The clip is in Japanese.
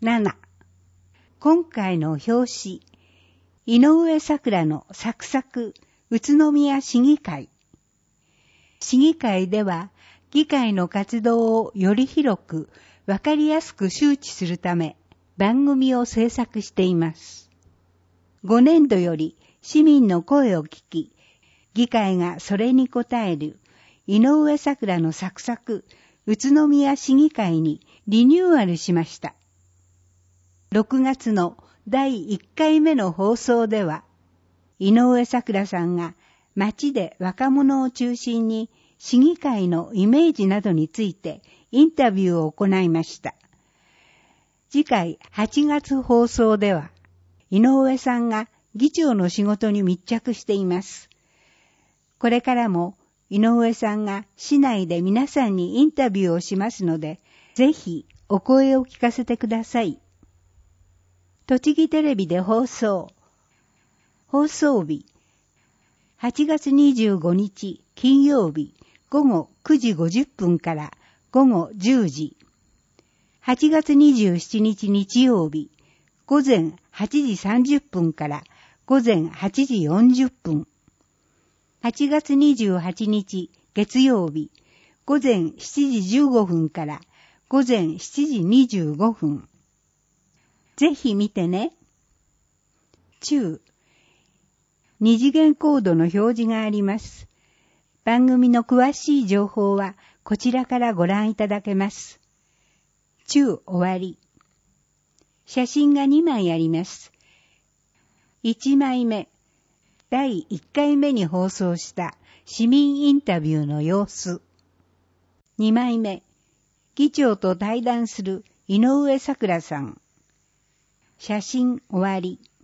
7、今回の表紙、井上咲楽のサクサク宇都宮市議会。市議会では、議会の活動をより広く、わかりやすく周知するため、番組を制作しています。5年度より市民の声を聞き、議会がそれに応える井上咲楽のサクサク宇都宮市議会にリニューアルしました。6月の第1回目の放送では、井上咲楽さんが街で若者を中心に市議会のイメージなどについてインタビューを行いました。次回8月放送では、井上さんが議長の仕事に密着しています。これからも井上さんが市内で皆さんにインタビューをしますので、ぜひお声を聞かせてください。栃木テレビで放送。放送日、8月25日金曜日午後9時50分から午後10時。8月27日日曜日、午前8時30分から午前8時40分。8月28日月曜日、午前7時15分から午前7時25分。ぜひ見てね。中、二次元コードの表示があります。番組の詳しい情報はこちらからご覧いただけます。中終わり。写真が2枚あります。1枚目、第1回目に放送した市民インタビューの様子。2枚目、議長と対談する井上咲楽さん。写真終わり。